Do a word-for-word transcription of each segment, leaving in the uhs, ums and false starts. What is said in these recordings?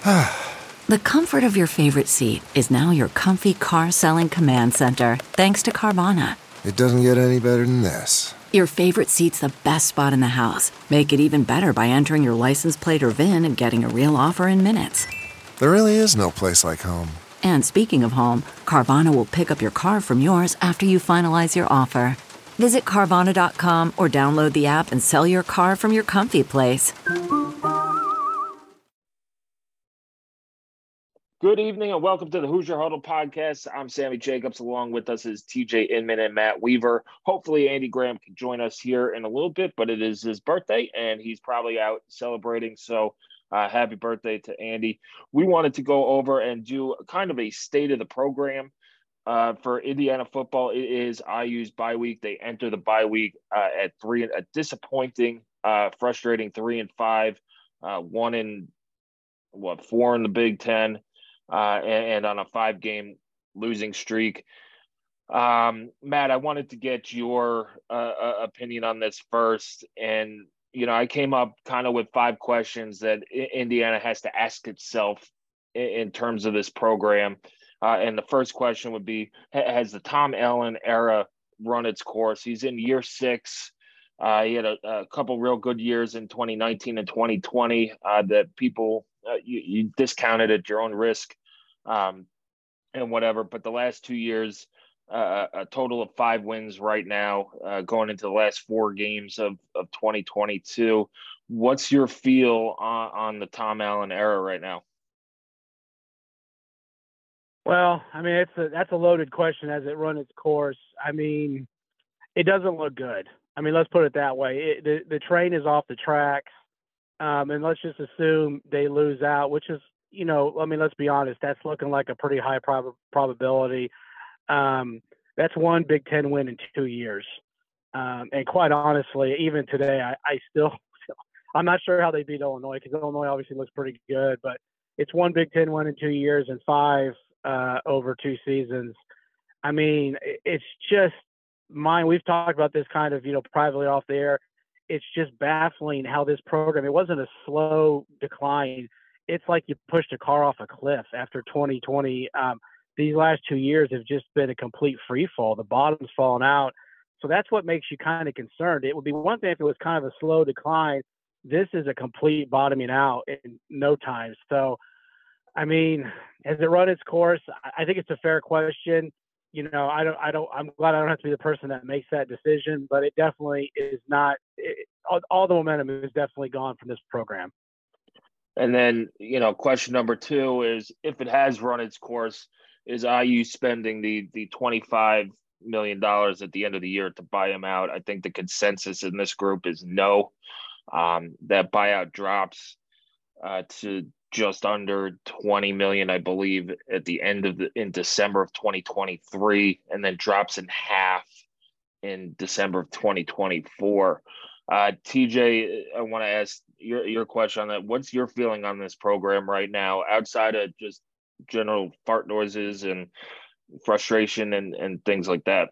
The comfort of your favorite seat is now your comfy car selling command center, thanks to Carvana. It doesn't get any better than this. Your favorite seat's the best spot in the house. Make it even better by entering your license plate or V I N and getting a real offer in minutes. There really is no place like home. And speaking of home, Carvana will pick up your car from yours after you finalize your offer. Visit Carvana dot com or download the app and sell your car from your comfy place. Good evening and welcome to the Hoosier Huddle podcast. I'm Sammy Jacobs. Along with us is T J Inman and Matt Weaver. Hopefully Andy Graham can join us here in a little bit, but it is his birthday and he's probably out celebrating. So uh, happy birthday to Andy. We wanted to go over and do kind of a state of the program uh, for Indiana football. It is I U's bye week. They enter the bye week uh, at three, a disappointing, uh, frustrating three and five, uh, one in what, four in the Big Ten. Uh, and, and on a five-game losing streak. Um, Matt, I wanted to get your uh, uh, opinion on this first. And, you know, I came up kind of with five questions that I- Indiana has to ask itself in, in terms of this program. Uh, and the first question would be, ha- has the Tom Allen era run its course? He's in year six. Uh, he had a, a couple real good years in twenty nineteen and twenty twenty uh, that people uh, you, you discounted at your own risk um, and whatever. But the last two years, uh, a total of five wins right now, uh, going into the last four games of, of twenty twenty-two. What's your feel on, on the Tom Allen era right now? Well, I mean, it's a, that's a loaded question. Has it run its course? I mean, it doesn't look good. I mean, let's put it that way. It, the, the train is off the tracks, um, and let's just assume they lose out, which is, you know, I mean, let's be honest, that's looking like a pretty high prob- probability. Um, that's one Big Ten win in two years. Um, and quite honestly, even today, I, I still, I'm not sure how they beat Illinois, because Illinois obviously looks pretty good, but it's one Big Ten win in two years and five uh, over two seasons. I mean, it's just, mine, we've talked about this kind of, you know, privately off the air. It's just baffling how this program, it wasn't a slow decline. It's like you pushed a car off a cliff after twenty twenty. Um, these last two years have just been a complete free fall. The bottom's fallen out. So that's what makes you kind of concerned. It would be one thing if it was kind of a slow decline. This is a complete bottoming out in no time. So, I mean, has it run its course? I think it's a fair question. You know, I don't, I don't, I'm glad I don't have to be the person that makes that decision, but it definitely is not, it, all, all the momentum is definitely gone from this program. And then, you know, question number two is, if it has run its course, is I U spending the the twenty-five million dollars at the end of the year to buy him out? I think the consensus in this group is no. Um, that buyout drops uh, to just under twenty million, I believe, at the end of the in December of twenty twenty-three, and then drops in half in December of twenty twenty-four. Uh, T J, I want to ask your your question on that. What's your feeling on this program right now, outside of just general fart noises and frustration and, and things like that?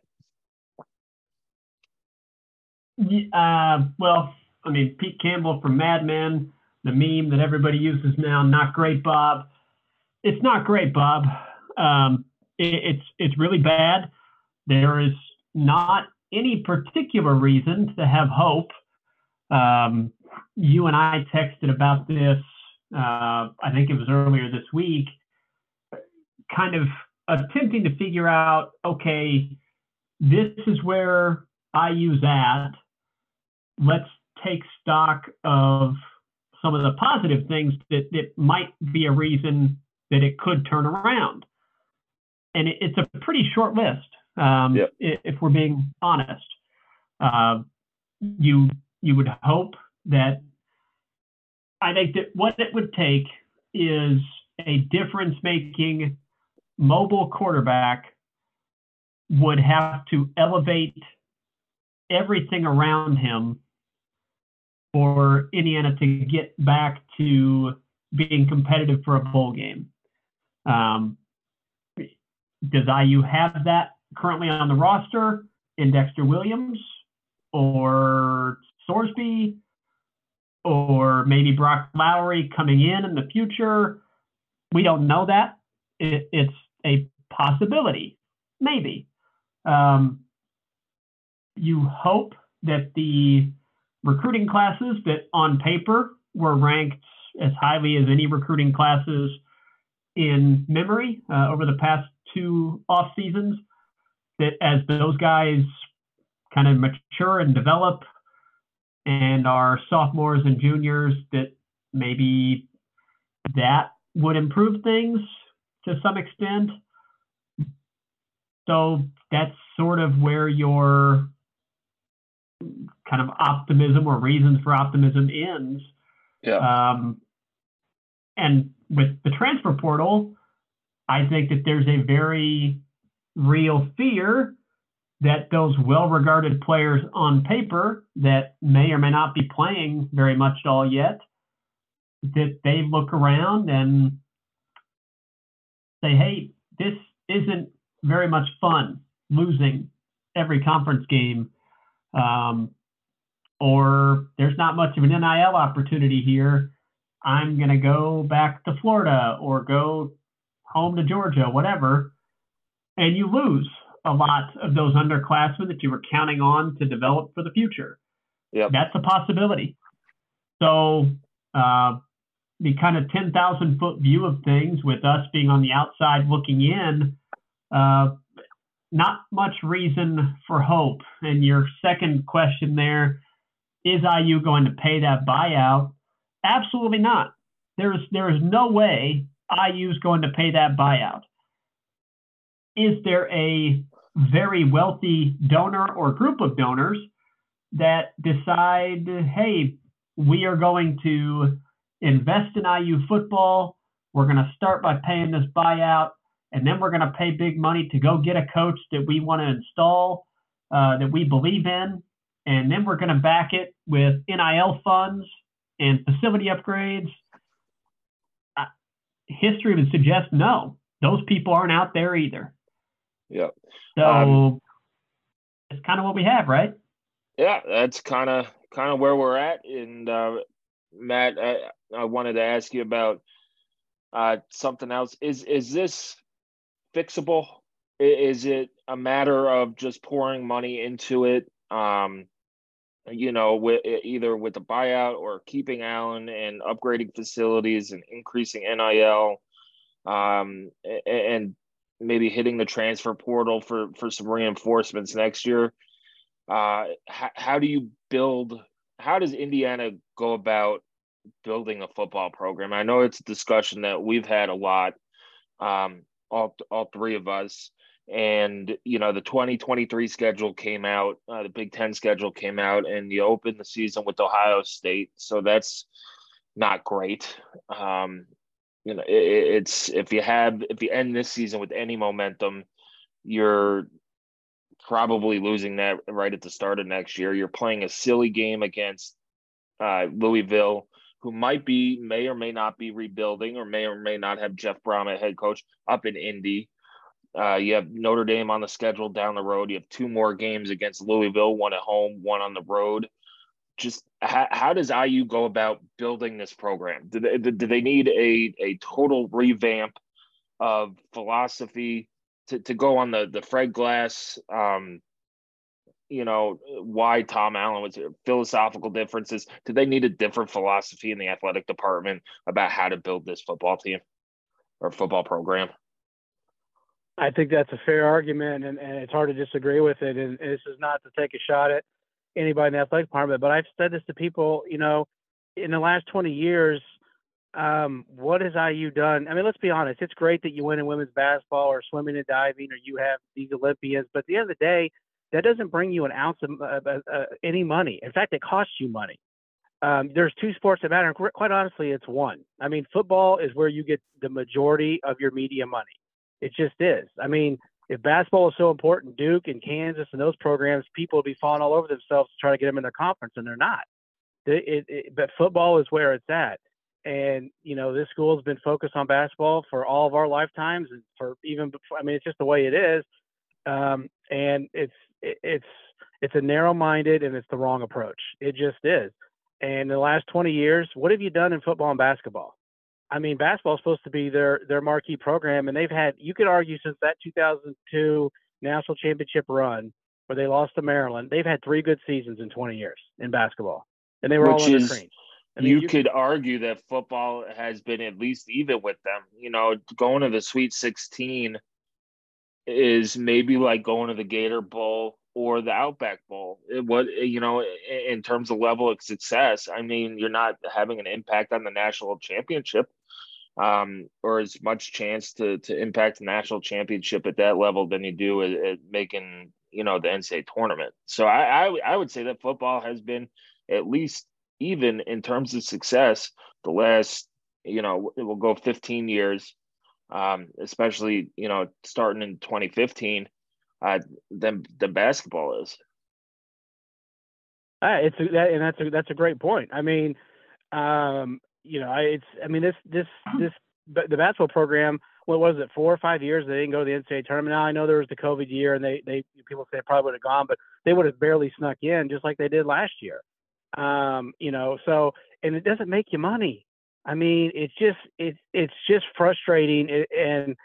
Uh, well, I mean, Pete Campbell from Mad Men, the meme that everybody uses now, not great, Bob. It's not great, Bob. Um, it, it's it's really bad. There is not any particular reason to have hope. Um, you and I texted about this, uh, I think it was earlier this week, kind of attempting to figure out, okay, this is where I U's at. Let's take stock of some of the positive things that, that might be a reason that it could turn around. And it, it's a pretty short list, um, yep. if we're being honest. Uh, you you would hope that, I think that what it would take is a difference-making mobile quarterback would have to elevate everything around him for Indiana to get back to being competitive for a bowl game. Um, does I U have that currently on the roster in Dexter Williams or Sorsby, or maybe Brock Lowry coming in in the future? we don't know that. It, it's a possibility, maybe. Um, you hope that the recruiting classes that on paper were ranked as highly as any recruiting classes in memory uh, over the past two off seasons, that as those guys kind of mature and develop and are sophomores and juniors, that maybe that would improve things to some extent. So that's sort of where your kind of optimism or reasons for optimism ends. Yeah. Um, and with the transfer portal, I think that there's a very real fear that those well-regarded players on paper that may or may not be playing very much at all yet, that they look around and say, hey, this isn't very much fun, losing every conference game, um, or there's not much of an N I L opportunity here. I'm going to go back to Florida or go home to Georgia, whatever, and you lose a lot of those underclassmen that you were counting on to develop for the future. Yep. That's a possibility. So uh, the kind of ten thousand foot view of things, with us being on the outside looking in, uh, not much reason for hope. And your second question there, is I U going to pay that buyout? Absolutely not. There's there is no way I U is going to pay that buyout. Is there a very wealthy donor or group of donors that decide, hey, we are going to invest in I U football, we're going to start by paying this buyout, and then we're going to pay big money to go get a coach that we want to install, uh, that we believe in, and then we're going to back it with N I L funds and facility upgrades? Uh, history would suggest no. Those people aren't out there either. Yeah. So um, it's kind of what we have, right? Yeah, that's kind of kind of where we're at. And uh, Matt, I, I wanted to ask you about uh, something else. Is is this fixable? Is it a matter of just pouring money into it? Um, you know, with either with the buyout or keeping Allen and upgrading facilities and increasing N I L, um, and maybe hitting the transfer portal for, for some reinforcements next year. Uh, how, how do you build, how does Indiana go about building a football program? I know it's a discussion that we've had a lot, um, all, all three of us. And, you know, the twenty twenty-three schedule came out, uh, the Big Ten schedule came out, and you opened the season with Ohio State. So that's not great. Um, you know, it, it's, if you have, if you end this season with any momentum, you're probably losing that right at the start of next year. You're playing a silly game against uh, Louisville, who might be, may or may not be rebuilding, or may or may not have Jeff Brom at head coach up in Indy. Uh, you have Notre Dame on the schedule down the road. You have two more games against Louisville, one at home, one on the road. Just how, how does I U go about building this program? Do they, do they need a, a total revamp of philosophy to, to go on the, the Fred Glass, um, you know, why Tom Allen was philosophical differences? Do they need a different philosophy in the athletic department about how to build this football team or football program? I think that's a fair argument, and, and it's hard to disagree with it. And this is not to take a shot at anybody in the athletic department, but I've said this to people, you know, in the last twenty years, um, what has I U done? I mean, let's be honest. It's great that you win in women's basketball or swimming and diving, or you have these Olympians, but at the end of the day, that doesn't bring you an ounce of uh, uh, any money. In fact, it costs you money. Um, there's two sports that matter. And quite honestly, it's one. I mean, football is where you get the majority of your media money. It just is. I mean, if basketball is so important, Duke and Kansas and those programs, people will be falling all over themselves to try to get them in their conference, and they're not. It, it, it, but football is where it's at. And, you know, this school has been focused on basketball for all of our lifetimes, and for even before, I mean, it's just the way it is. Um, and it's, it, it's, it's a narrow-minded, and it's the wrong approach. It just is. And in the last twenty years, what have you done in football and basketball? I mean, basketball is supposed to be their their marquee program, and they've had, you could argue, since that two thousand two national championship run where they lost to Maryland, they've had three good seasons in twenty years in basketball, and they were Which all under is, Crean. I mean, you, you could argue that football has been at least even with them. You know, going to the Sweet sixteen is maybe like going to the Gator Bowl or the Outback Bowl. It, what you know, in terms of level of success, I mean, you're not having an impact on the national championship, um, or as much chance to to impact the national championship at that level than you do at, at making, you know, the N C double A tournament. So I, I I would say that football has been at least even in terms of success the last, you know, it will go fifteen years. Um, especially, you know, starting in twenty fifteen, uh, than the basketball is. Uh, it's a, that, and that's a that's a great point. I mean, um, you know, I, it's I mean this this this the basketball program. What was it? Four or five years they didn't go to the N C double A tournament. Now I know there was the COVID year, and they they people say probably would have gone, but they would have barely snuck in, just like they did last year. Um, you know, so and it doesn't make you money. I mean, it's just it's it's just frustrating and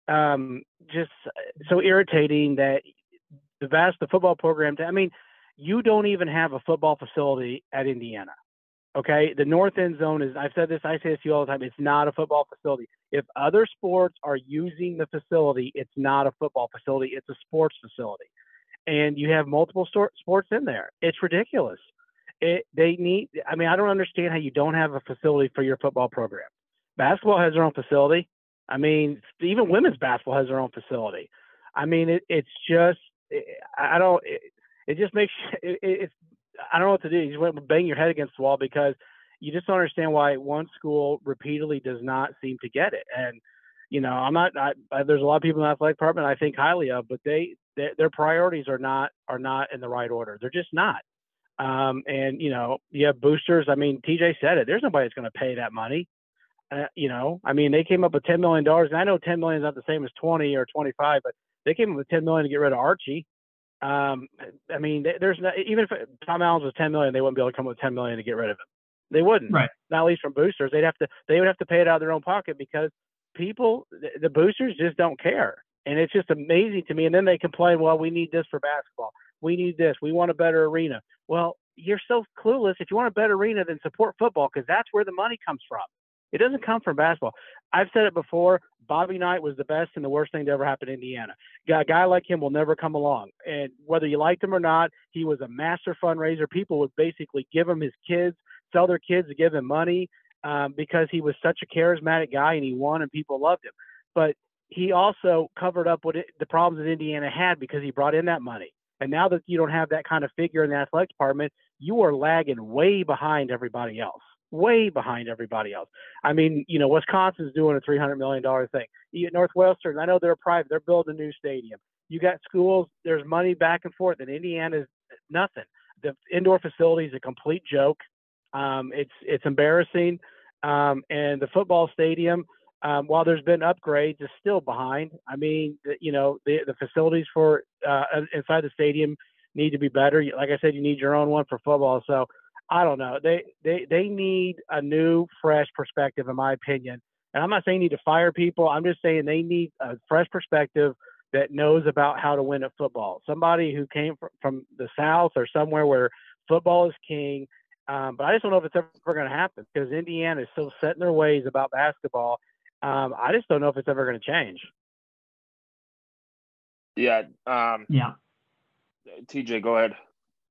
um, just so irritating that the vast the football program. I mean, you don't even have a football facility at Indiana. Okay, the North End Zone is. I've said this. I say this to you all the time. It's not a football facility. If other sports are using the facility, it's not a football facility. It's a sports facility, and you have multiple sports in there. It's ridiculous. It, they need, I mean, I don't understand how you don't have a facility for your football program. Basketball has their own facility. I mean, even women's basketball has their own facility. I mean, it, it's just, I don't, it, it just makes, it, it's, I don't know what to do. You just went and bang your head against the wall because you just don't understand why one school repeatedly does not seem to get it. And, you know, I'm not, I, there's a lot of people in the athletic department I think highly of, but they, they their priorities are not, are not in the right order. They're just not. Um, and, you know, you have boosters. I mean, T J said it. There's nobody that's going to pay that money. Uh, you know, I mean, they came up with ten million dollars. And I know ten million dollars is not the same as twenty or twenty-five, but they came up with ten million dollars to get rid of Archie. Um, I mean, there's not, even if Tom Allen's was ten million dollars, they wouldn't be able to come up with ten million dollars to get rid of him. They wouldn't. Right. Not at least from boosters. They'd have to, they would have to pay it out of their own pocket because people, the, the boosters just don't care. And it's just amazing to me. And then they complain, well, we need this for basketball. We need this. We want a better arena. Well, you're so clueless. If you want a better arena, then support football because that's where the money comes from. It doesn't come from basketball. I've said it before. Bobby Knight was the best and the worst thing to ever happen to Indiana. A guy like him will never come along. And whether you liked him or not, he was a master fundraiser. People would basically give him his kids, sell their kids to give him money um, because he was such a charismatic guy and he won and people loved him. But he also covered up what it, the problems that Indiana had because he brought in that money. And now that you don't have that kind of figure in the athletic department, you are lagging way behind everybody else, way behind everybody else. I mean, you know, Wisconsin's doing a three hundred million dollars thing. Northwestern, I know they're private. They're building a new stadium. You got schools, there's money back and forth. And Indiana's nothing. The indoor facility is a complete joke. Um, it's it's embarrassing. Um, and the football stadium, Um, while there's been upgrades, is still behind. I mean, the, you know, the, the facilities for uh, inside the stadium need to be better. Like I said, you need your own one for football. So I don't know. They they they need a new, fresh perspective, in my opinion. And I'm not saying you need to fire people. I'm just saying they need a fresh perspective that knows about how to win at football. Somebody who came from, from the South or somewhere where football is king. Um, but I just don't know if it's ever going to happen because Indiana is so set in their ways about basketball. Um, I just don't know if it's ever going to change. Yeah. Um, yeah. T J, go ahead.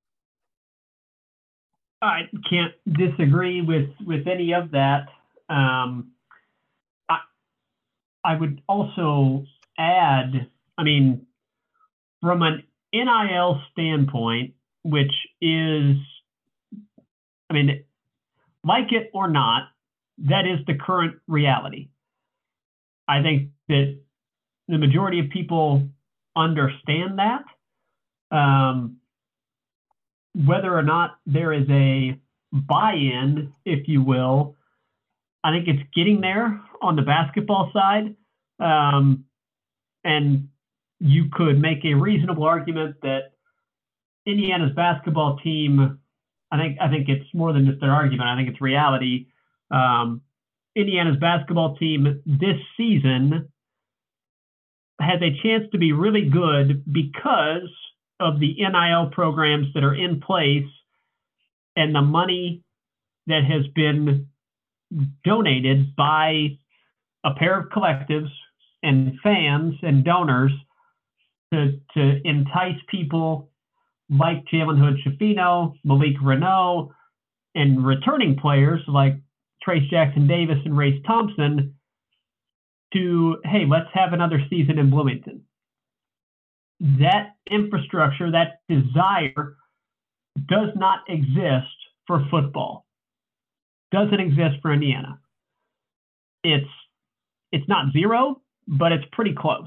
I can't disagree with, with any of that. Um, I, I would also add, I mean, from an N I L standpoint, which is, I mean, like it or not, that is the current reality. I think that the majority of people understand that. Um, whether or not there is a buy-in, if you will, I think it's getting there on the basketball side. Um, and you could make a reasonable argument that Indiana's basketball team, I think I think it's more than just their argument. I think it's reality. Um, Indiana's basketball team this season has a chance to be really good because of the N I L programs that are in place and the money that has been donated by a pair of collectives and fans and donors to, to entice people like Jalen Hood-Schifino, Malik Reneau, and returning players like Trace Jackson Davis and Race Thompson to, hey, let's have another season in Bloomington. That infrastructure, that desire does not exist for football. Doesn't exist for Indiana. It's it's not zero, but it's pretty close.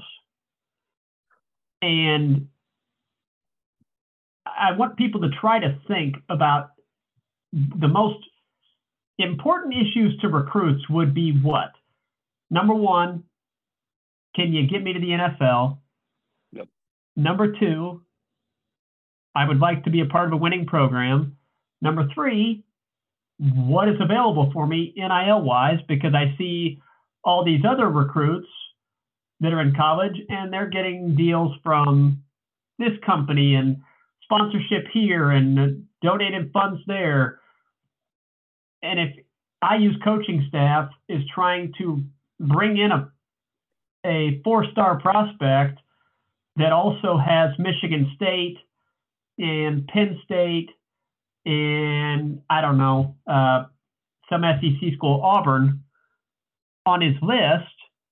And I want people to try to think about the most important issues to recruits would be what? Number one, can you get me to the N F L? Yep. Number two, I would like to be a part of a winning program. Number three, what is available for me N I L-wise? Because I see all these other recruits that are in college, and they're getting deals from this company and sponsorship here and donated funds there. And if I U's coaching staff is trying to bring in a a four-star prospect that also has Michigan State and Penn State and, I don't know, uh, some S E C school, Auburn, on his list,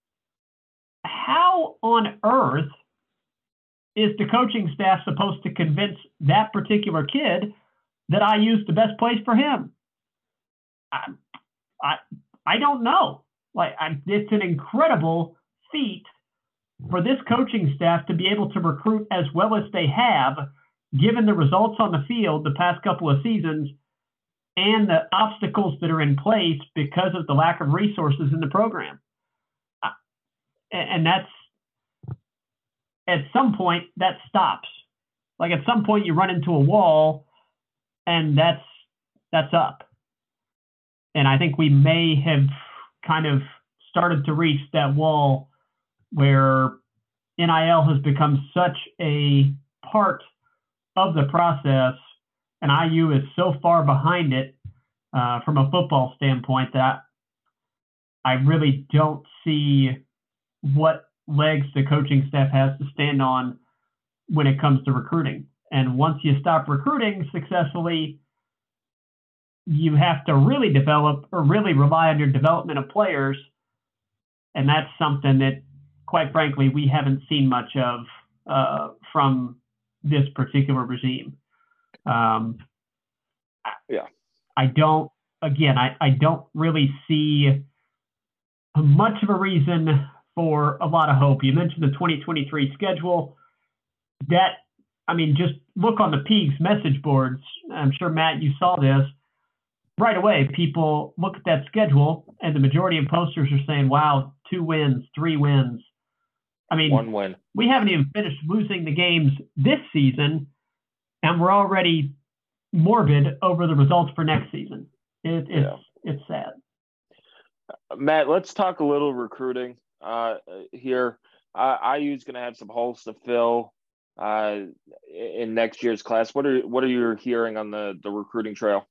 how on earth is the coaching staff supposed to convince that particular kid that I U's the best place for him? I, I, I don't know. Like, I, it's an incredible feat for this coaching staff to be able to recruit as well as they have, given the results on the field the past couple of seasons and the obstacles that are in place because of the lack of resources in the program. And that's, at some point, that stops. Like, at some point, you run into a wall, and that's that's up. And I think we may have kind of started to reach that wall where N I L has become such a part of the process, and I U is so far behind it uh, from a football standpoint that I really don't see what legs the coaching staff has to stand on when it comes to recruiting. And once you stop recruiting successfully, you have to really develop or really rely on your development of players. And that's something that, quite frankly, we haven't seen much of uh, from this particular regime. Um, yeah. I don't, again, I, I don't really see much of a reason for a lot of hope. You mentioned the twenty twenty-three schedule. That, I mean, just look on the Peaks message boards. I'm sure, Matt, you saw this. Right away, people look at that schedule, and the majority of posters are saying, wow, two wins, three wins. I mean, one win. We haven't even finished losing the games this season, and we're already morbid over the results for next season. It, it's, yeah. It's sad. Matt, let's talk a little recruiting uh, here. Uh, I U's going to have some holes to fill uh, in next year's class. What are what are you hearing on the, the recruiting trail?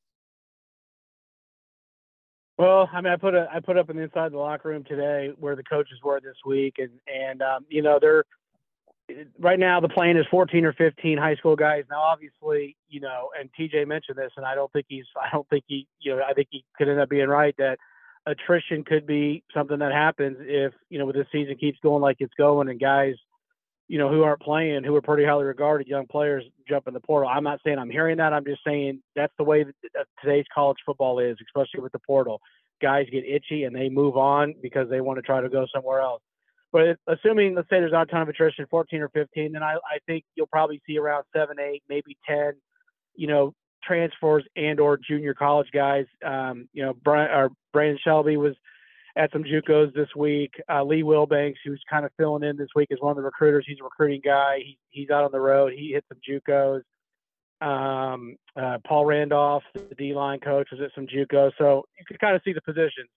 Well, I mean, I put a I put up an inside the locker room today where the coaches were this week, and and um, you know, they're right now the plan is fourteen or fifteen high school guys. Now, obviously, you know, and T J mentioned this, and I don't think he's I don't think he you know I think he could end up being right that attrition could be something that happens if, you know, with this season keeps going like it's going and guys, you know, who aren't playing, who are pretty highly regarded young players jump in the portal. I'm not saying I'm hearing that. I'm just saying that's the way that today's college football is, especially with the portal. Guys get itchy and they move on because they want to try to go somewhere else. But assuming, let's say there's not a ton of attrition, fourteen or fifteen, then I, I think you'll probably see around seven, eight, maybe ten, you know, transfers and or junior college guys. Um, you know, Brian, or Brandon Shelby was at some JUCOs this week. Uh, Lee Wilbanks, who's kind of filling in this week, is one of the recruiters. He's a recruiting guy. He, he's out on the road. He hit some JUCOs. Um, uh, Paul Randolph, the D-line coach, was at some JUCOs. So you could kind of see the positions.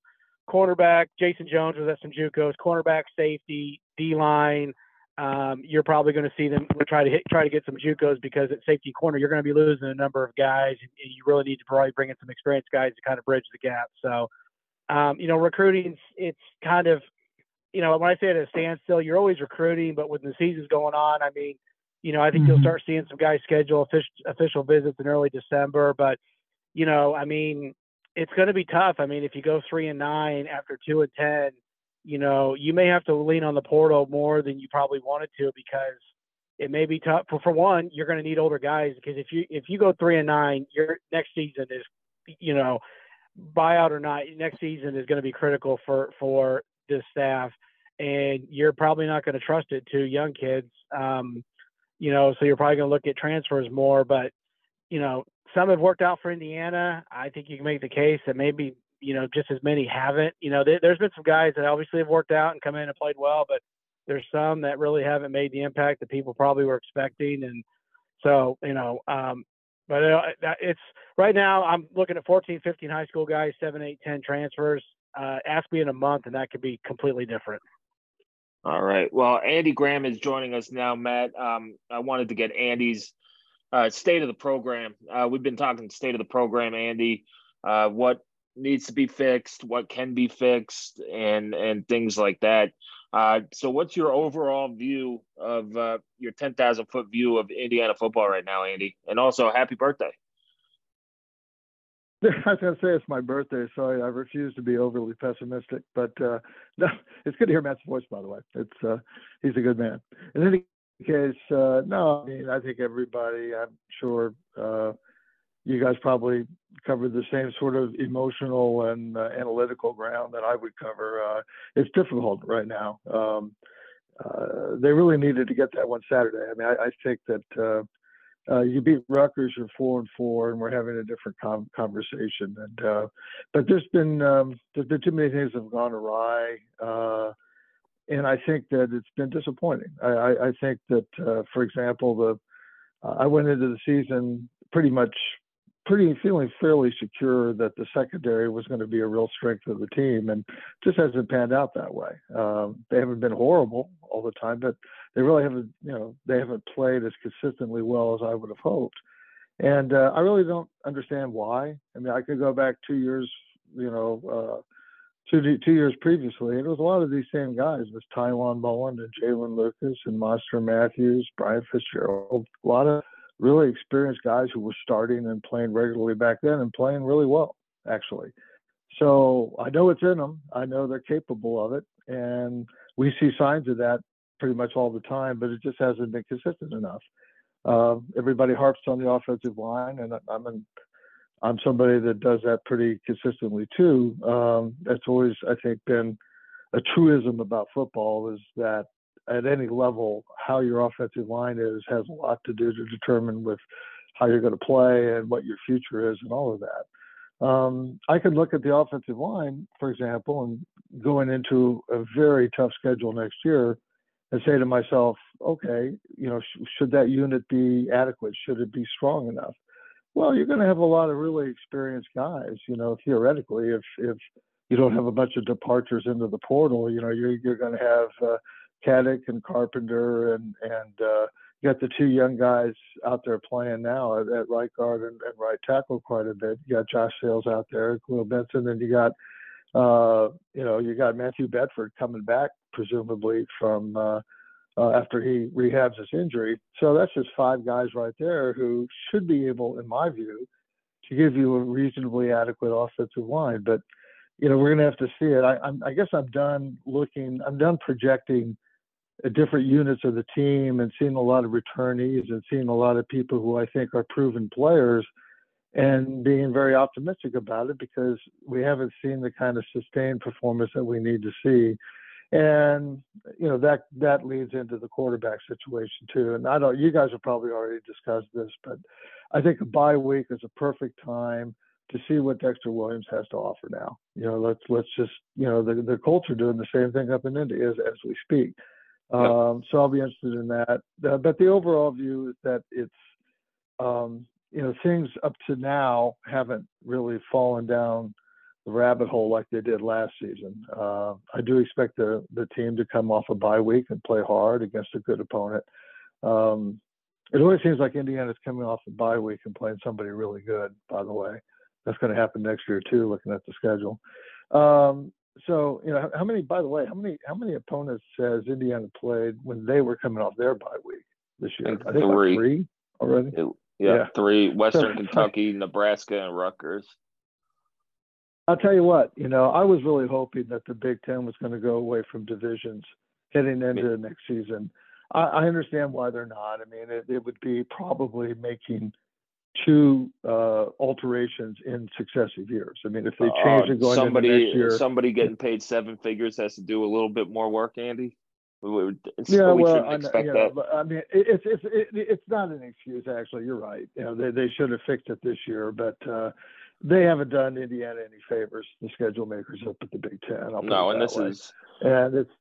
cornerback, Jason Jones was at some JUCOs, cornerback, safety, D-line. Um, you're probably going to see them try to hit, try to get some JUCOs because at safety corner, you're going to be losing a number of guys, and you really need to probably bring in some experienced guys to kind of bridge the gap. So, um, you know, recruiting, it's kind of, you know, when I say at a standstill, you're always recruiting, but when the season's going on, I mean, you know, I think mm-hmm. you'll start seeing some guys schedule official, official visits in early December, but, you know, I mean, it's going to be tough. I mean, if you go three and nine after two and ten, you know, you may have to lean on the portal more than you probably wanted to because it may be tough. For, for one, you're going to need older guys because if you if you go three and nine, your next season is, you know, buyout or not, next season is going to be critical for for this staff, and you're probably not going to trust it to young kids. Um, you know, so you're probably going to look at transfers more, but you know, some have worked out for Indiana. I think you can make the case that maybe, you know, just as many haven't. You know, there, there's been some guys that obviously have worked out and come in and played well, but there's some that really haven't made the impact that people probably were expecting. And so, you know, um, but it, it's right now I'm looking at fourteen, fifteen high school guys, seven, eight, ten transfers. Uh, ask me in a month, and that could be completely different. All right. Well, Andy Graham is joining us now, Matt. Um, I wanted to get Andy's uh, state of the program. Uh, we've been talking state of the program, Andy. Uh, what needs to be fixed, what can be fixed, and and things like that. Uh, so what's your overall view of uh, your ten thousand foot view of Indiana football right now, Andy? And also, happy birthday. I was going to say it's my birthday, so I, I refuse to be overly pessimistic. But uh, no, it's good to hear Matt's voice, by the way. It's uh, he's a good man. In any case, uh, no, I mean, I think everybody, I'm sure uh, you guys probably covered the same sort of emotional and uh, analytical ground that I would cover. Uh, it's difficult right now. Um, uh, they really needed to get that one Saturday. I mean, I, I think that uh, uh, you beat Rutgers, you're four and four, and we're having a different com- conversation. And uh, but there's been um, there's been too many things that have gone awry. Uh, And I think that it's been disappointing. I, I, I think that, uh, for example, the uh, I went into the season pretty much pretty feeling fairly secure that the secondary was going to be a real strength of the team, and just hasn't panned out that way. Um, they haven't been horrible all the time, but they really haven't, you know, they haven't played as consistently well as I would have hoped. And uh, I really don't understand why. I mean, I could go back two years, you know, uh, two two years previously, and it was a lot of these same guys. It was Tywan Mullen and Jalen Lucas and Monster Matthews, Brian Fitzgerald, a lot of really experienced guys who were starting and playing regularly back then and playing really well, actually. So I know it's in them. I know they're capable of it, and we see signs of that pretty much all the time, but it just hasn't been consistent enough. Uh, everybody harps on the offensive line, and I'm in, I'm somebody that does that pretty consistently too. Um, that's always, I think, been a truism about football, is that at any level, how your offensive line is has a lot to do to determine with how you're going to play and what your future is and all of that. Um, I could look at the offensive line, for example, and going into a very tough schedule next year and say to myself, okay, you know, sh- should that unit be adequate? Should it be strong enough? Well, you're going to have a lot of really experienced guys, you know, theoretically, if if you don't have a bunch of departures into the portal, you know, you're you're going to have uh, Caddick and Carpenter and and uh, you got the two young guys out there playing now at, at right guard and, and right tackle quite a bit. You got Josh Sales out there, Khalil Benson, and you got uh, you know you got Matthew Bedford coming back presumably from. Uh, Uh, after he rehabs his injury. So that's just five guys right there who should be able, in my view, to give you a reasonably adequate offensive line. But, you know, we're going to have to see it. I, I'm, I guess I'm done looking, I'm done projecting different units of the team and seeing a lot of returnees and seeing a lot of people who I think are proven players and being very optimistic about it, because we haven't seen the kind of sustained performance that we need to see. And, you know, that, that leads into the quarterback situation too. And I don't, you guys have probably already discussed this, but I think a bye week is a perfect time to see what Dexter Williams has to offer now. You know, let's, let's just, you know, the, the Colts are doing the same thing up in Indy as, as we speak. Yep. Um, so I'll be interested in that. Uh, but the overall view is that it's, um, you know, things up to now haven't really fallen down the rabbit hole like they did last season. Uh, I do expect the the team to come off a bye week and play hard against a good opponent. Um, it always seems like Indiana's coming off a bye week and playing somebody really good. By the way, that's going to happen next year too. Looking at the schedule. Um, so you know, how many? By the way, how many how many opponents has Indiana played when they were coming off their bye week this year? I think three. like three already. It, yeah, yeah, three: Western so, Kentucky, Nebraska, and Rutgers. I'll tell you what, you know, I was really hoping that the Big Ten was going to go away from divisions heading into the next season. I, I understand why they're not. I mean, it, it would be probably making two uh, alterations in successive years. I mean, if they change uh, it going somebody, into next year. Somebody getting paid seven figures has to do a little bit more work, Andy. We, we, yeah, we well, shouldn't I, expect you know, that. I mean, it, it's it's it, it's not an excuse. Actually, you're right. You know, they they should have fixed it this year, but. Uh, They haven't done Indiana any favors, the schedule makers up at the Big Ten. I'll put no, it and that this way. is and it's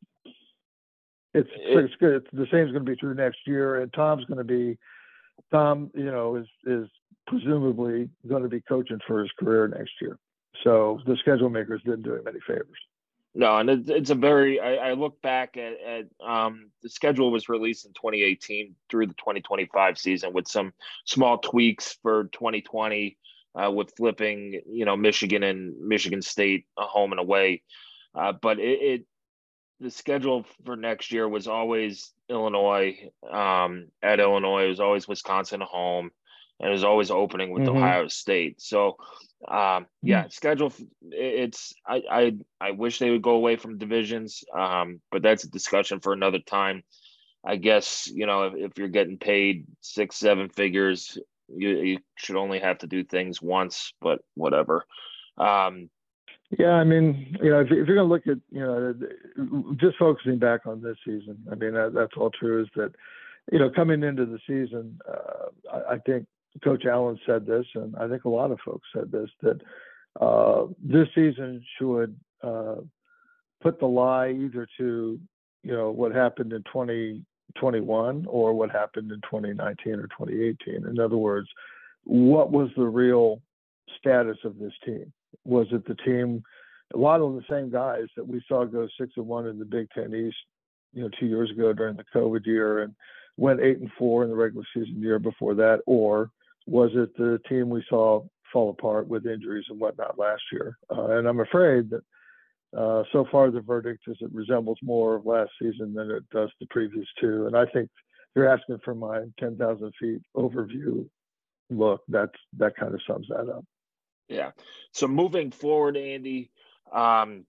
it's it, it's good. It's, the same is going to be true next year. And Tom's going to be Tom. You know, is is presumably going to be coaching for his career next year. So the schedule makers didn't do him any favors. No, and it, it's a very. I, I look back at, at um, the schedule was released in twenty eighteen through the twenty twenty-five season with some small tweaks for twenty twenty. Uh, with flipping, you know, Michigan and Michigan State uh, home and away, uh, but it, it the schedule for next year was always Illinois um, at Illinois. It was always Wisconsin at home, and it was always opening with Mm-hmm. Ohio State. So, um, yeah, schedule. It's I, I I wish they would go away from divisions, um, but that's a discussion for another time. I guess you know if, if you're getting paid six seven figures. You, you should only have to do things once, but whatever. Um, yeah, I mean, you know, if, if you're going to look at, you know, just focusing back on this season, I mean, that, that's all true is that, you know, coming into the season, uh, I, I think Coach Allen said this, and I think a lot of folks said this, that uh, this season should uh, put the lie either to, you know, what happened in twenty twenty-one or what happened in twenty nineteen or twenty eighteen. In other words, what was the real status of this team? Was it the team, a lot of the same guys that we saw go six and one in the Big Ten East, you know, two years ago during the COVID year and went eight and four in the regular season the year before that? Or was it the team we saw fall apart with injuries and whatnot last year? Uh, and I'm afraid that Uh, so far, the verdict is it resembles more of last season than it does the previous two. And I think you're asking for my ten thousand feet overview look. That's that kind of sums that up. Yeah. So moving forward, Andy, um,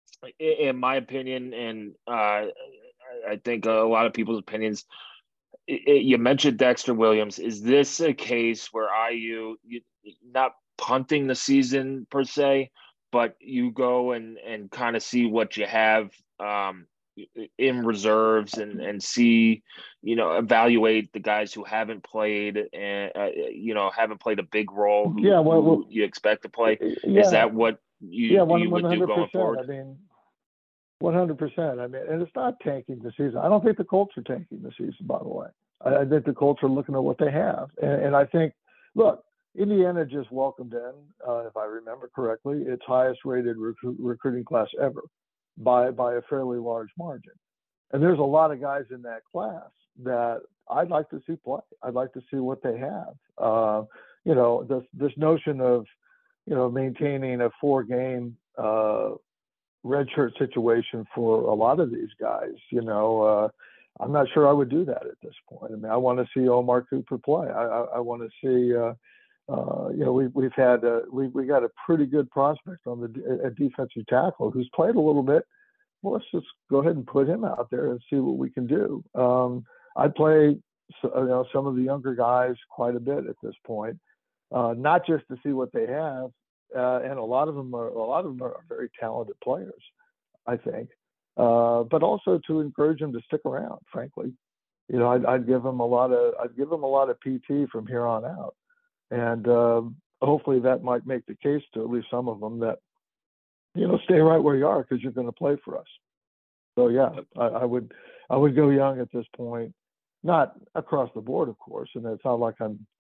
in my opinion, and uh, I think a lot of people's opinions, it, it, you mentioned Dexter Williams. Is this a case where I U, you, not punting the season per se, but you go and, and kind of see what you have um, in reserves and, and see, you know, evaluate the guys who haven't played and, uh, you know, haven't played a big role who, yeah, well, who well, you expect to play. Yeah, Is that what you, yeah, one, you would do going forward? I mean, one hundred percent. I mean, and it's not tanking the season. I don't think the Colts are tanking the season, by the way. I, I think the Colts are looking at what they have. And, and I think, look, Indiana just welcomed in, uh, if I remember correctly, its highest rated recru- recruiting class ever by, by a fairly large margin. And there's a lot of guys in that class that I'd like to see play. I'd like to see what they have. Uh, you know, this, this notion of, you know, maintaining a four game uh, redshirt situation for a lot of these guys, you know, uh, I'm not sure I would do that at this point. I mean, I want to see Omar Cooper play. I, I, I want to see, uh, Uh, you know, we, we've had uh, we we got a pretty good prospect on the a defensive tackle who's played a little bit. Well, let's just go ahead and put him out there and see what we can do. Um, I play, you know, some of the younger guys quite a bit at this point, uh, not just to see what they have, uh, and a lot of them are a lot of them are very talented players, I think, uh, but also to encourage them to stick around. Frankly, you know, I'd, I'd give them a lot of I'd give them a lot of P T from here on out. And um, hopefully that might make the case to at least some of them that, you know, stay right where you are because you're going to play for us. So, yeah, I, I would I would go young at this point, not across the board, of course. And it's not like I'm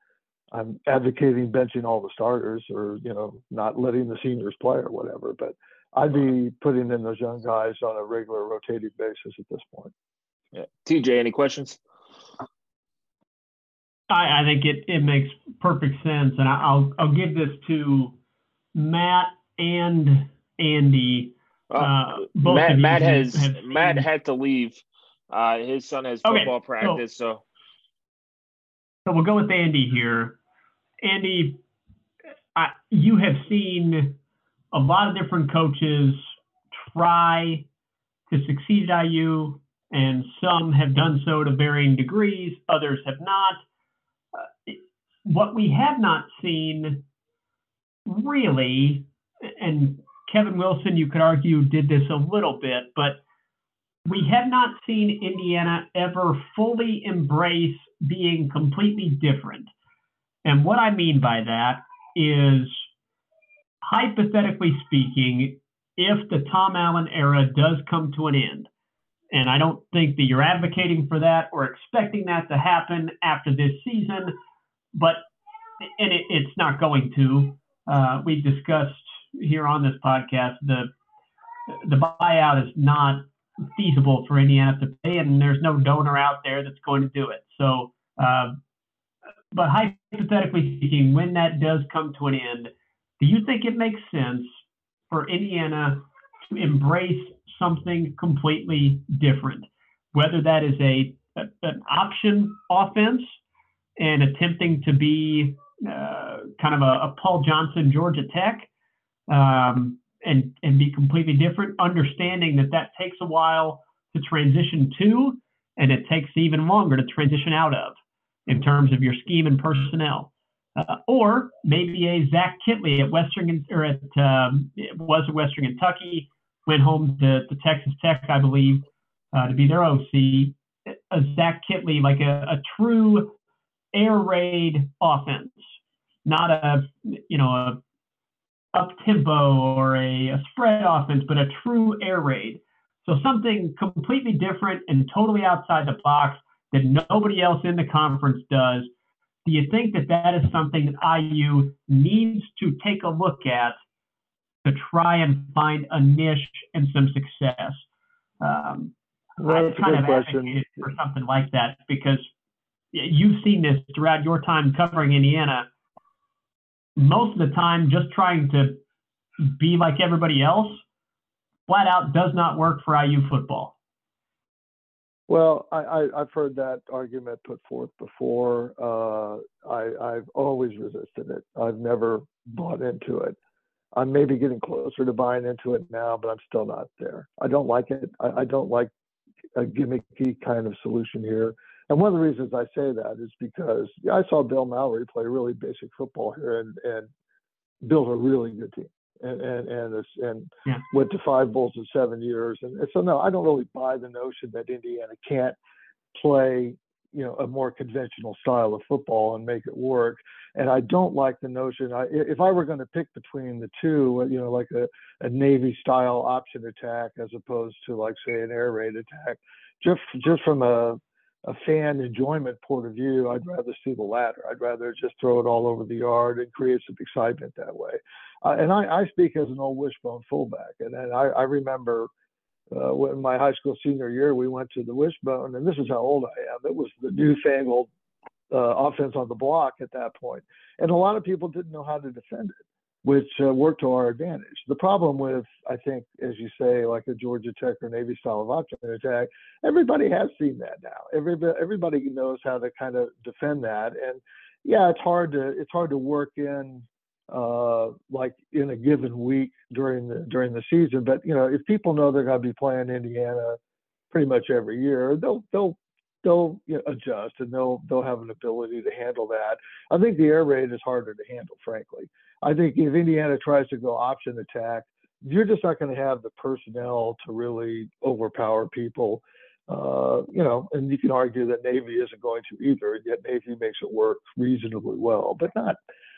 I'm advocating benching all the starters or, you know, not letting the seniors play or whatever. But I'd be putting in those young guys on a regular rotating basis at this point. Yeah. T J, any questions? I, I think it, it makes perfect sense. And I, I'll, I'll give this to Matt and Andy. Uh, both Matt, of you Matt have- has have seen- Matt had to leave. Uh, his son has Okay, football practice, so. So we'll go with Andy here. Andy, I, you have seen a lot of different coaches try to succeed at I U, and some have done so to varying degrees, others have not. Uh, what we have not seen really, and Kevin Wilson, you could argue, did this a little bit, but we have not seen Indiana ever fully embrace being completely different. And what I mean by that is, hypothetically speaking, if the Tom Allen era does come to an end, and I don't think that you're advocating for that or expecting that to happen after this season, but, and it, it's not going to, uh, we've discussed here on this podcast, the, the buyout is not feasible for Indiana to pay, and there's no donor out there that's going to do it. So, uh, but hypothetically speaking, when that does come to an end, do you think it makes sense for Indiana to embrace something completely different, whether that is a, a an option offense and attempting to be uh, kind of a, a Paul Johnson Georgia Tech, um, and and be completely different, understanding that that takes a while to transition to, and it takes even longer to transition out of in terms of your scheme and personnel. Uh, or maybe a Zach Kitley at Western, or at um, it was at Western Kentucky, went home to, to Texas Tech, I believe, uh, to be their O C. A Zach Kitley, like a, a true air raid offense, not a you know a up tempo or a, a spread offense, but a true air raid. So something completely different and totally outside the box that nobody else in the conference does. Do you think that that is something that I U needs to take a look at to try and find a niche and some success? Um, Well, that's I kind a of good question. advocate for something like that because you've seen this throughout your time covering Indiana. Most of the time, just trying to be like everybody else, flat out does not work for I U football. Well, I, I, I've heard that argument put forth before. Uh, I, I've always resisted it. I've never bought into it. I'm maybe getting closer to buying into it now, but I'm still not there. I don't like it. I, I don't like a gimmicky kind of solution here. And one of the reasons I say that is because I saw Bill Mallory play really basic football here and, and build a really good team. And and and, and yeah. went to five bowls in seven years. And, and so, no, I don't really buy the notion that Indiana can't play, you know, a more conventional style of football and make it work. And I don't like the notion. I, if I were going to pick between the two, you know, like a, a Navy style option attack as opposed to, like, say, an air raid attack, just just from a a fan enjoyment point of view, I'd rather see the latter. I'd rather just throw it all over the yard and create some excitement that way. Uh, and I, I speak as an old wishbone fullback. And, and I, I remember uh, when my high school senior year, we went to the wishbone, and this is how old I am. It was the newfangled uh, offense on the block at that point. And a lot of people didn't know how to defend it, which uh, worked to our advantage. The problem with, I think, as you say, like a Georgia Tech or Navy style of option attack, everybody has seen that now. Everybody, everybody knows how to kind of defend that. And yeah, it's hard to, it's hard to work in uh, like in a given week during the, during the season. But, you know, if people know they're going to be playing Indiana pretty much every year, they'll, they'll, they'll you know, adjust and they'll, they'll have an ability to handle that. I think the air raid is harder to handle, frankly. I think if Indiana tries to go option attack, you're just not going to have the personnel to really overpower people. Uh, you know, and you can argue that Navy isn't going to either, yet Navy makes it work reasonably well, but not.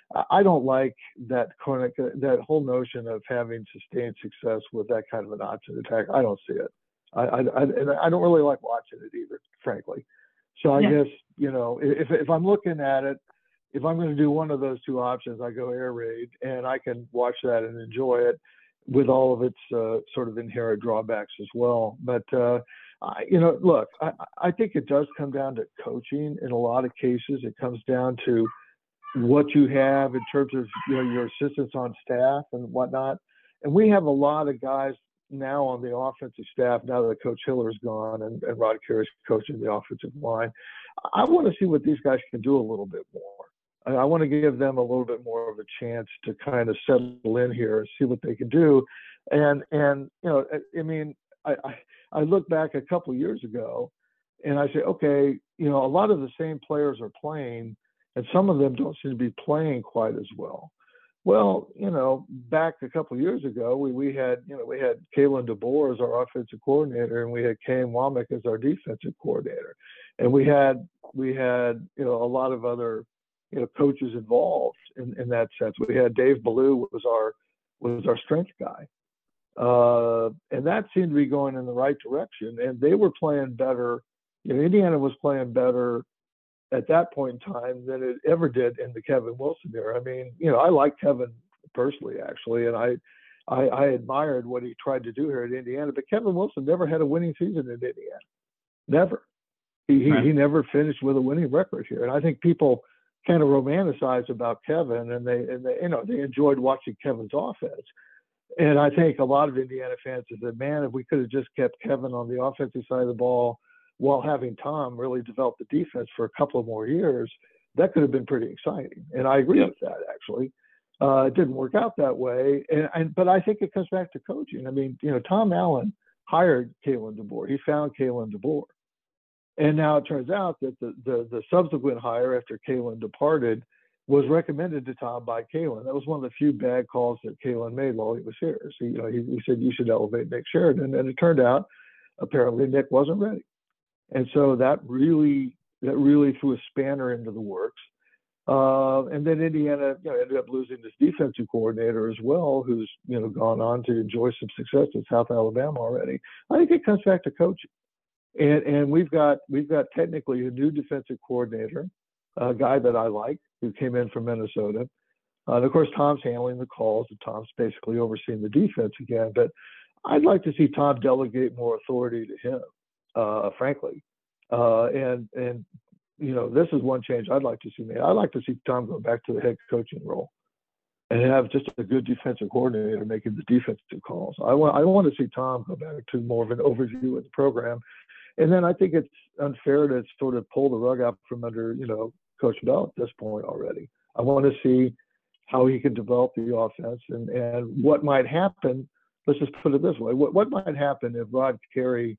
I don't like that that whole notion of having sustained success with that kind of an option attack. I don't see it. I, I, I, and I don't really like watching it either, frankly. So I yeah. guess, you know, if if I'm looking at it, if I'm going to do one of those two options, I go air raid, and I can watch that and enjoy it with all of its uh, sort of inherent drawbacks as well. But, uh, I, you know, look, I, I think it does come down to coaching in a lot of cases. It comes down to what you have in terms of, you know, your assistants on staff and whatnot. And we have a lot of guys now on the offensive staff, now that Coach Hiller's gone and, and Rod Carey's coaching the offensive line. I want to see what these guys can do a little bit more. I, I want to give them a little bit more of a chance to kind of settle in here and see what they can do. And, and you know, I, I mean, I, I, I look back a couple of years ago and I say, okay, you know, a lot of the same players are playing, and some of them don't seem to be playing quite as well. Well, you know, back a couple of years ago, we, we had, you know, we had Kalen DeBoer as our offensive coordinator, and we had Kane Womack as our defensive coordinator. And we had, we had, you know, a lot of other, you know, coaches involved in, in that sense. We had Dave Ballou was our, was our strength guy. Uh, and that seemed to be going in the right direction. And they were playing better. You know, Indiana was playing better at that point in time than it ever did in the Kevin Wilson era. I mean, you know, I like Kevin personally, actually, and I, I, I admired what he tried to do here at Indiana. But Kevin Wilson never had a winning season in Indiana, never. He right. he, he never finished with a winning record here. And I think people kind of romanticize about Kevin, and they and they you know they enjoyed watching Kevin's offense. And I think a lot of Indiana fans said, man, if we could have just kept Kevin on the offensive side of the ball while having Tom really develop the defense for a couple of more years, that could have been pretty exciting. And I agree yep. with that, actually. Uh, it didn't work out that way. And, and But I think it comes back to coaching. I mean, you know, Tom Allen hired Kalen DeBoer. He found Kalen DeBoer. And now it turns out that the, the, the subsequent hire after Kalen departed was recommended to Tom by Kalen. That was one of the few bad calls that Kalen made while he was here. So, you know, he, he said, you should elevate Nick Sheridan. And it turned out, apparently, Nick wasn't ready. And so that really, that really threw a spanner into the works. Uh, and then Indiana, you know, ended up losing this defensive coordinator as well, who's, you know, gone on to enjoy some success at South Alabama already. I think it comes back to coaching. And and we've got we've got technically a new defensive coordinator, a guy that I like, who came in from Minnesota. Uh, and of course, Tom's handling the calls, and Tom's basically overseeing the defense again. But I'd like to see Tom delegate more authority to him, uh, frankly. Uh, and and you know, this is one change I'd like to see made. I'd like to see Tom go back to the head coaching role and have just a good defensive coordinator making the defensive calls. I want I want to see Tom go back to more of an overview of the program. And then I think it's unfair to sort of pull the rug out from under, you know, Coach Bell at this point already. I want to see how he can develop the offense and, and what might happen. Let's just put it this way. What, what might happen if Rod Carey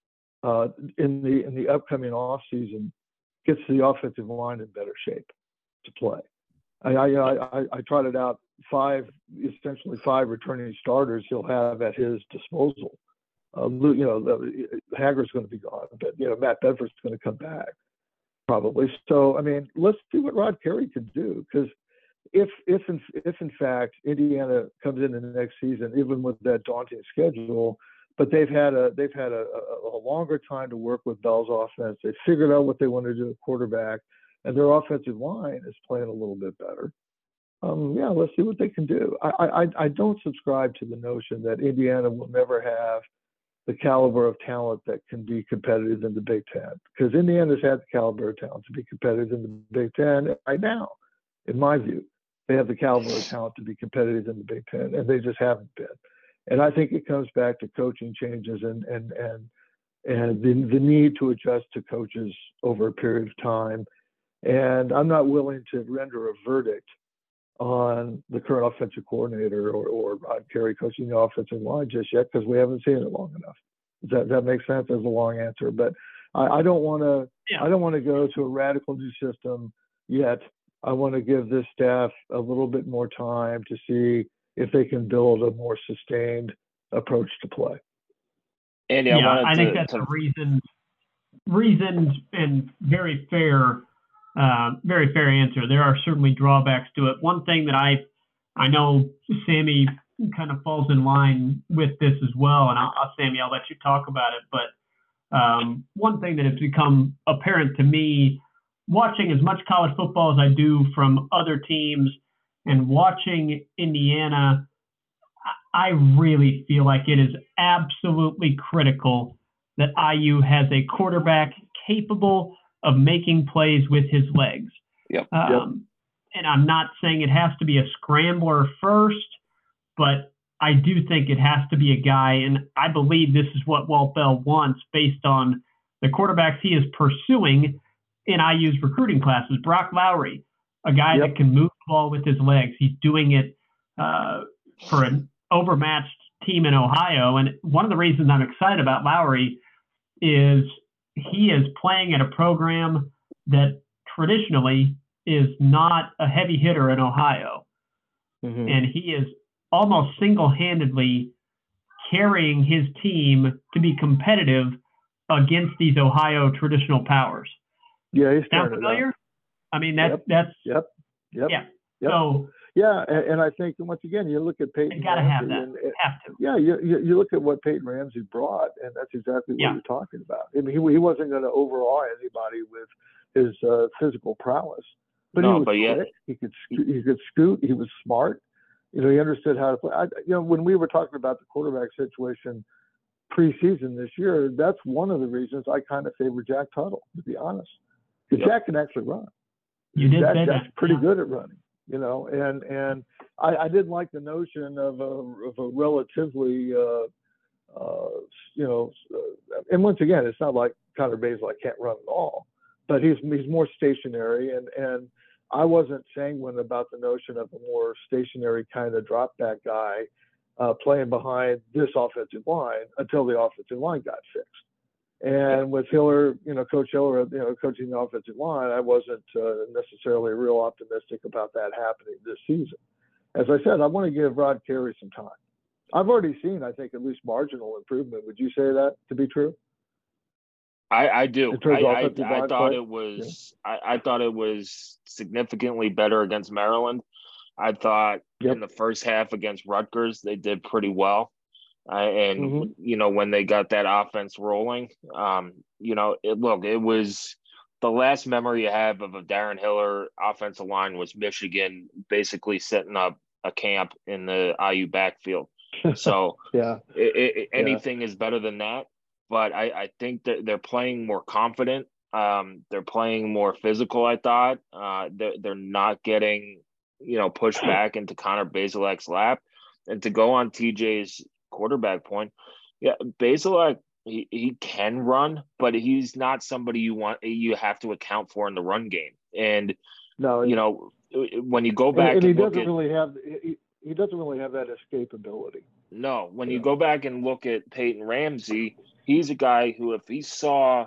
uh, in the in the upcoming offseason gets the offensive line in better shape to play? I, I, I, I trotted out five, essentially five returning starters he'll have at his disposal. Uh, you know, Hager's going to be gone, but, you know, Matt Bedford's going to come back probably. So, I mean, let's see what Rod Carey can do, because if, if, in, if in fact Indiana comes in in the next season, even with that daunting schedule, but they've had a they've had a, a, a longer time to work with Bell's offense. They figured out what they want to do at quarterback, and their offensive line is playing a little bit better. Um, yeah, let's see what they can do. I, I I don't subscribe to the notion that Indiana will never have the caliber of talent that can be competitive in the Big Ten, because Indiana's had the caliber of talent to be competitive in the Big Ten right now. In my view, they have the caliber of talent to be competitive in the Big Ten, and they just haven't been. And I think it comes back to coaching changes and and and and the, the need to adjust to coaches over a period of time. And I'm not willing to render a verdict on the current offensive coordinator or, or Rod Carey coaching the offensive line just yet, because we haven't seen it long enough. Does that, that make sense? As a long answer, but I, I don't want to. Yeah. I don't want to go to a radical new system yet. I want to give this staff a little bit more time to see if they can build a more sustained approach to play. Andy, yeah, I, I think to, that's to... a reasoned, reasoned and very fair. Uh, very fair answer. There are certainly drawbacks to it. One thing that I I know Sammy kind of falls in line with this as well, and I'll, I'll, Sammy, I'll let you talk about it. But um, one thing that has become apparent to me watching as much college football as I do from other teams and watching Indiana, I really feel like it is absolutely critical that I U has a quarterback capable of making plays with his legs. Yep. Um, yep. And I'm not saying it has to be a scrambler first, but I do think it has to be a guy, and I believe this is what Walt Bell wants based on the quarterbacks he is pursuing in I U's recruiting classes. Brock Lowry, a guy Yep. that can move the ball with his legs. He's doing it uh, for an overmatched team in Ohio. And one of the reasons I'm excited about Lowry is he is playing at a program that traditionally is not a heavy hitter in Ohio. Mm-hmm. And he is almost single-handedly carrying his team to be competitive against these Ohio traditional powers. Yeah, he's Sound turned it familiar? up. I mean, that's, Yep. that's, Yep. Yep. yeah. Yep. So Yeah, and, and I think once again you look at Peyton. you got to Ramsey have that. and, and, have to. yeah, you, you you look at what Peyton Ramsey brought, and that's exactly what Yeah. you're talking about. I mean, he he wasn't going to overawe anybody with his uh, physical prowess, but No, he was but yeah. quick. He could sco- he could scoot. He was smart. You know, he understood how to play. I, you know, when we were talking about the quarterback situation preseason this year, that's one of the reasons I kind of favor Jack Tuttle, to be honest, because Yep. Jack can actually run. You did Jack, say Jack's that. pretty Yeah. good at running, you know, and and I, I didn't like the notion of a of a relatively, uh, uh, you know, uh, and once again, it's not like Connor Bazelak can't run at all, but he's he's more stationary, and and I wasn't sanguine about the notion of a more stationary kind of drop back guy uh, playing behind this offensive line until the offensive line got fixed. And with Hiller, you know, Coach Hiller, you know, coaching the offensive line, I wasn't uh, necessarily real optimistic about that happening this season. As I said, I want to give Rod Carey some time. I've already seen, I think, at least marginal improvement. Would you say that to be true? I, I do. In terms I, of I, offensive I line thought play? it was. I, I thought it was significantly better against Maryland. I thought Yep. in the first half against Rutgers they did pretty well. Uh, and Mhm. you know, when they got that offense rolling, um, you know, it look it was the last memory you have of a Darren Hiller offensive line was Michigan basically setting up a camp in the I U backfield. So Yeah. it, it, Yeah. anything is better than that. But I, I think that they're playing more confident. Um, they're playing more physical. I thought uh, they're they're not getting you know pushed back into Connor Bazelak's lap. And to go on T J's quarterback point, yeah, Bazelak he, he can run, but he's not somebody you want you have to account for in the run game. And No, you know when you go and, back and and, he look doesn't at really have he, he doesn't really have that escapability. no, when Yeah. you go back and look at Peyton Ramsey, he's a guy who if he saw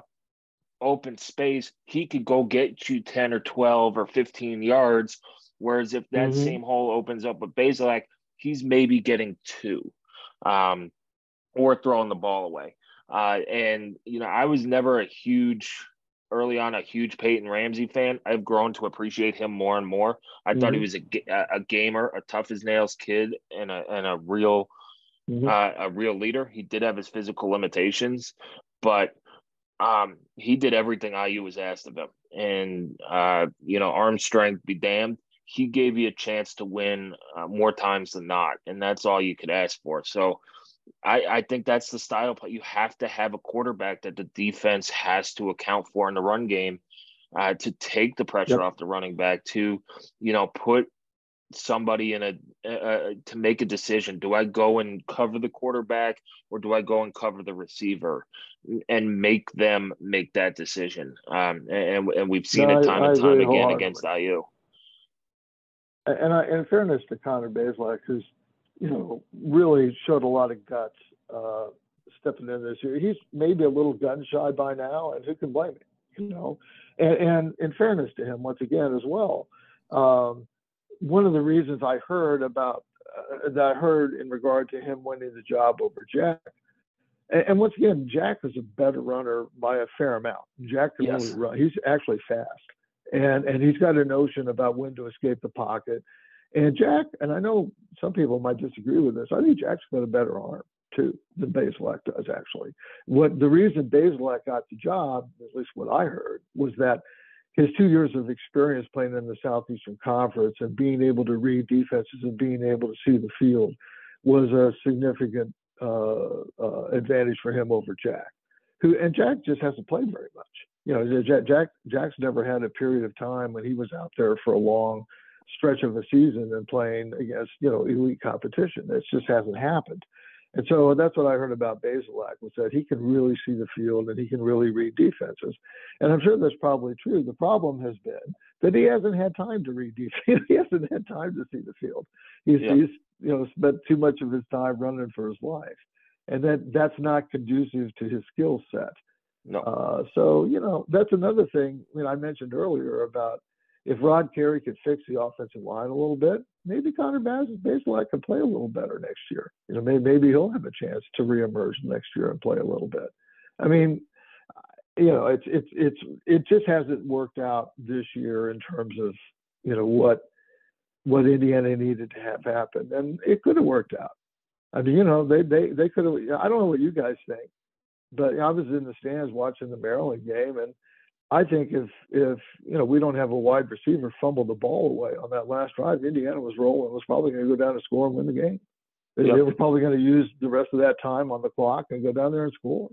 open space, he could go get you ten or twelve or fifteen yards. Whereas if that Mhm. same hole opens up with Bazelak, he's maybe getting two. Um, or throwing the ball away. Uh, and, you know, I was never a huge, early on, a huge Peyton Ramsey fan. I've grown to appreciate him more and more. I Mhm. thought he was a, a gamer, a tough as nails kid, and a, and a real, Mhm. uh, a real leader. He did have his physical limitations, but um, he did everything I U was asked of him. And, uh, you know, arm strength be damned. He gave you a chance to win uh, more times than not. And that's all you could ask for. So, I, I think that's the style play. You have to have a quarterback that the defense has to account for in the run game uh, to take the pressure Yep. off the running back, to, you know, put somebody in a, uh, to make a decision. Do I go and cover the quarterback or do I go and cover the receiver and make them make that decision? Um, and, and we've seen No, it I- time I and time agree again wholeheartedly. against I U. And I, in fairness to Connor Bazelak, who's, you know, really showed a lot of guts uh, stepping in this year. He's maybe a little gun shy by now, and who can blame him? You know, and, and in fairness to him, once again as well, um, one of the reasons I heard about uh, that I heard in regard to him winning the job over Jack, and, and once again, Jack is a better runner by a fair amount. Jack can Yes. really run. He's actually fast. And and he's got a notion about when to escape the pocket. And Jack, and I know some people might disagree with this, I think Jack's got a better arm too than Bazelak does actually. What the reason Bazelak got the job, at least what I heard, was that his two years of experience playing in the Southeastern Conference and being able to read defenses and being able to see the field was a significant uh, uh, advantage for him over Jack, who and Jack just hasn't played very much. You know, Jack, Jack Jack's never had a period of time when he was out there for a long stretch of a season and playing against, you know, elite competition. It just hasn't happened. And so that's what I heard about Bazelak, was that he can really see the field and he can really read defenses. And I'm sure that's probably true. The problem has been that he hasn't had time to read defense. He hasn't had time to see the field. He's, yeah. he's you know, spent too much of his time running for his life. And that that's not conducive to his skill set. No. Uh, so, you know, that's another thing. I mean, I mentioned earlier about if Rod Carey could fix the offensive line a little bit, maybe Connor Bazelak could play a little better next year. You know, maybe, maybe he'll have a chance to reemerge next year and play a little bit. I mean, you know, it's it's it's it just hasn't worked out this year in terms of, you know, what what Indiana needed to have happen, and it could have worked out. I mean, you know, they they they could have. I don't know what you guys think, but I was in the stands watching the Maryland game, and I think if, if you know, we don't have a wide receiver fumble the ball away on that last drive, Indiana was rolling, was probably going to go down and score and win the game. They, yep. they were probably going to use the rest of that time on the clock and go down there and score.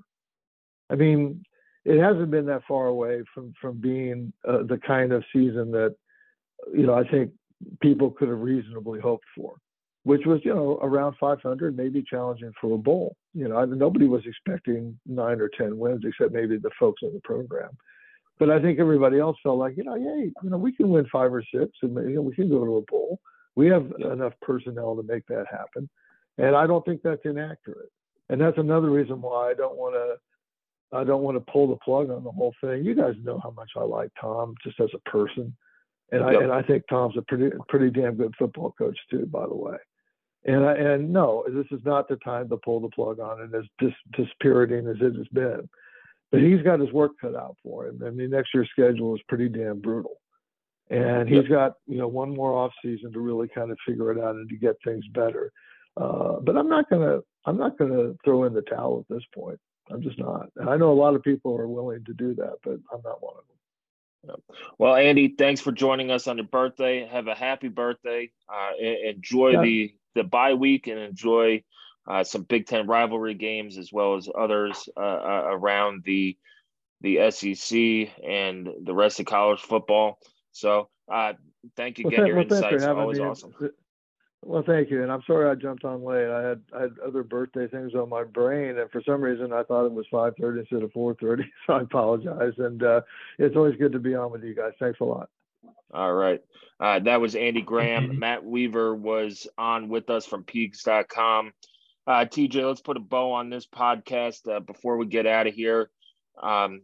I mean, it hasn't been that far away from, from being uh, the kind of season that, you know, I think people could have reasonably hoped for, which was, you know, around five hundred, maybe challenging for a bowl. You know, I mean, nobody was expecting nine or ten wins except maybe the folks in the program. But I think everybody else felt like, you know, yeah, you know, we can win five or six, and you know, we can go to a bowl. We have yeah. enough personnel to make that happen, and I don't think that's inaccurate. And that's another reason why I don't want to, I don't want to pull the plug on the whole thing. You guys know how much I like Tom just as a person, and yep. I and I think Tom's a pretty pretty damn good football coach too, by the way. And I, and no, this is not the time to pull the plug on it, as dis, dispiriting as it has been. But he's got his work cut out for him. I mean, next year's schedule is pretty damn brutal. And he's got, you know, one more off season to really kind of figure it out and to get things better. Uh, but I'm not going to, I'm not going to throw in the towel at this point. I'm just not. And I know a lot of people are willing to do that, but I'm not one of them. Well, Andy, thanks for joining us on your birthday. Have a happy birthday. Uh, enjoy yeah. the, the bye week and enjoy Uh, some Big Ten rivalry games as well as others uh, uh, around the the S E C and the rest of college football. So uh, thank you again. Well, Your well, insights are always me. awesome. Well, thank you. And I'm sorry I jumped on late. I had I had other birthday things on my brain, and for some reason I thought it was five thirty instead of four thirty. So I apologize. And uh, it's always good to be on with you guys. Thanks a lot. All right. Uh, that was Andy Graham. Matt Weaver was on with us from Peaks dot com. Uh, T J, let's put a bow on this podcast uh, before we get out of here. Um,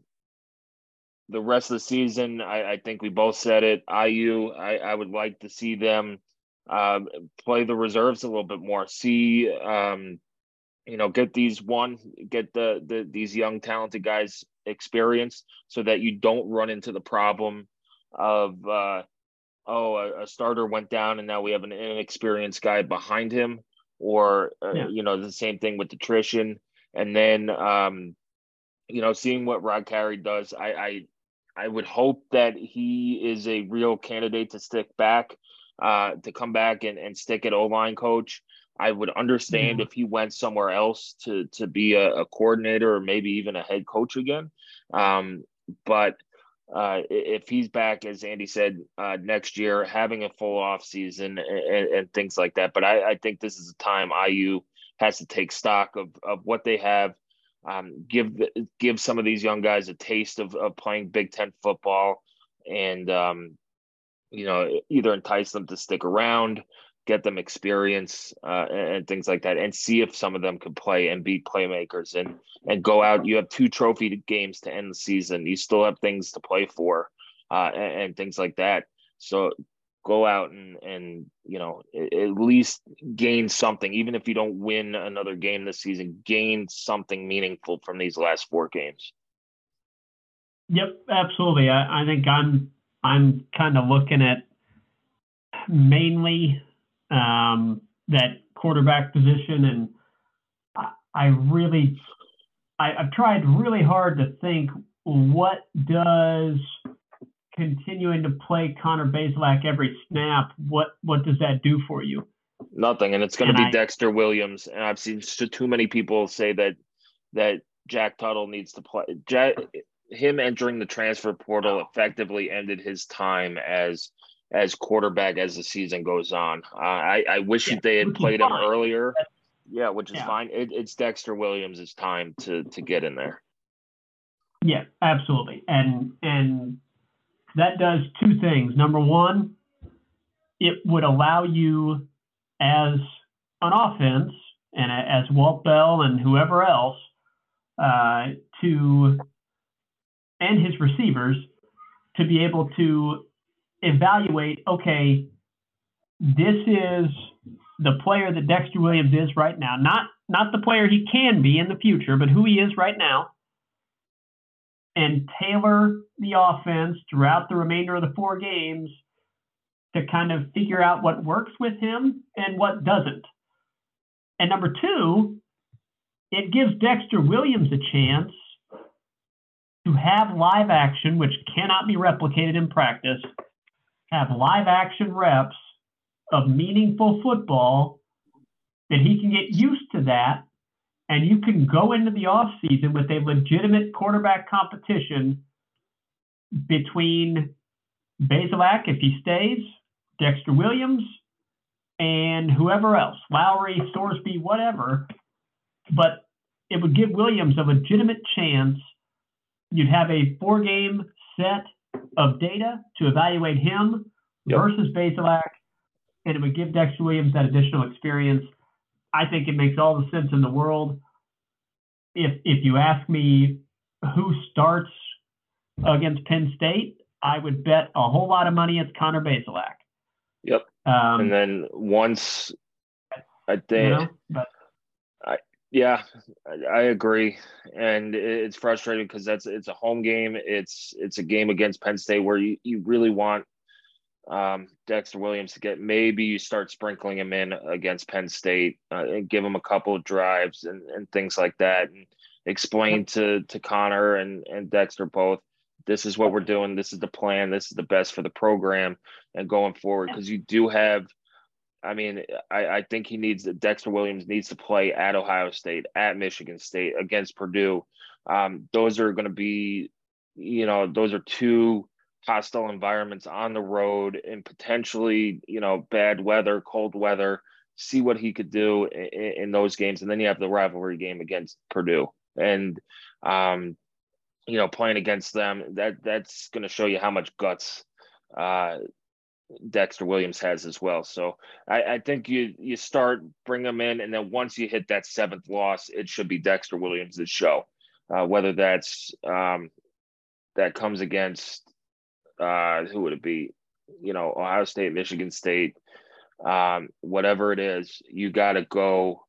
the rest of the season, I, I think we both said it. I U, I, I would like to see them uh, play the reserves a little bit more. See, um, you know, get these one, get the, the these young talented guys experience, so that you don't run into the problem of uh, oh, a, a starter went down and now we have an inexperienced guy behind him. Or, uh, yeah. you know, the same thing with attrition. And then, um, you know, seeing what Rod Carey does, I, I I would hope that he is a real candidate to stick back, uh, to come back and, and stick at O-line coach. I would understand yeah. if he went somewhere else to to be a, a coordinator or maybe even a head coach again. Um, but Uh, if he's back, as Andy said, uh, next year, having a full off season and, and things like that. But I, I think this is a time I U has to take stock of, of what they have, um, give give some of these young guys a taste of, of playing Big Ten football, and um, you know, either entice them to stick around, get them experience uh, and, and things like that, and see if some of them can play and be playmakers and and go out. You have two trophy games to end the season. You still have things to play for uh, and, and things like that. So go out and, and you know, at least gain something. Even if you don't win another game this season, gain something meaningful from these last four games. Yep, absolutely. I, I think I'm I'm kind of looking at mainly um, that quarterback position, and I, I really I, I've tried really hard to think, what does continuing to play Connor Bazelak every snap, what what does that do for you? Nothing, and it's going to be I, Dexter Williams. And I've seen too many people say that that Jack Tuttle needs to play. Jack, him entering the transfer portal effectively ended his time as as quarterback as the season goes on. Uh, I I wish yeah, they had played him fine. earlier. That's, yeah, which is yeah. fine. It, it's Dexter Williams' time to to get in there. Yeah, absolutely, and and that does two things. Number one, it would allow you as an offense and as Walt Bell and whoever else uh, to, and his receivers, to be able to evaluate, okay, this is the player that Dexter Williams is right now. Not, not the player he can be in the future, but who he is right now. And tailor the offense throughout the remainder of the four games to kind of figure out what works with him and what doesn't. And number two, it gives Dexter Williams a chance to have live action, which cannot be replicated in practice, have live action reps of meaningful football that he can get used to that. And you can go into the offseason with a legitimate quarterback competition between Bazelak, if he stays, Dexter Williams, and whoever else, Lowry, Sorsby, whatever. But it would give Williams a legitimate chance. You'd have a four-game set of data to evaluate him yep. versus Bazelak, and it would give Dexter Williams that additional experience. I think it makes all the sense in the world. If if you ask me who starts against Penn State, I would bet a whole lot of money it's Connor Bazelak. Yep. Um, and then once I think, you know, but, I yeah, I, I agree, and it's frustrating because that's it's a home game. It's it's a game against Penn State where you, you really want um, Dexter Williams to get. Maybe you start sprinkling him in against Penn State uh, and give him a couple of drives and, and things like that, and explain to to Connor and and Dexter both. This is what we're doing. This is the plan. This is the best for the program and going forward. Because you do have, I mean, I, I think he needs, Dexter Williams needs to play at Ohio State, at Michigan State, against Purdue. Um, those are going to be, you know, those are two hostile environments on the road and potentially, you know, bad weather, cold weather. See what he could do in, in those games. And then you have the rivalry game against Purdue. And, um, you know, playing against them, that that's going to show you how much guts uh, Dexter Williams has as well. So I, I think you you start, bring them in, and then once you hit that seventh loss, it should be Dexter Williams' show. Uh, whether that's um, that comes against uh, who would it be? You know, Ohio State, Michigan State, um, whatever it is, you got to go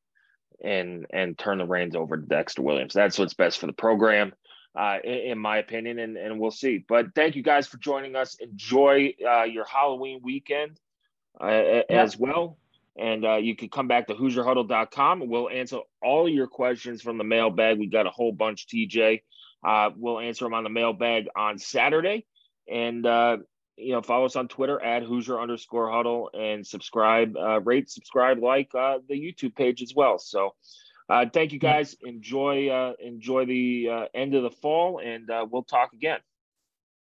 and and turn the reins over to Dexter Williams. That's what's best for the program. Uh, in, in my opinion, and, and we'll see. But thank you guys for joining us. Enjoy uh, your Halloween weekend uh, yep. as well. And uh, you can come back to Hoosier Huddle dot com and we'll answer all your questions from the mailbag. We got a whole bunch, T J. Uh, we'll answer them on the mailbag on Saturday. And, uh, you know, follow us on Twitter at Hoosier underscore huddle and subscribe, uh, rate, subscribe, like uh, the YouTube page as well. So, Uh, thank you guys. Enjoy uh, enjoy the uh, end of the fall, and uh, we'll talk again.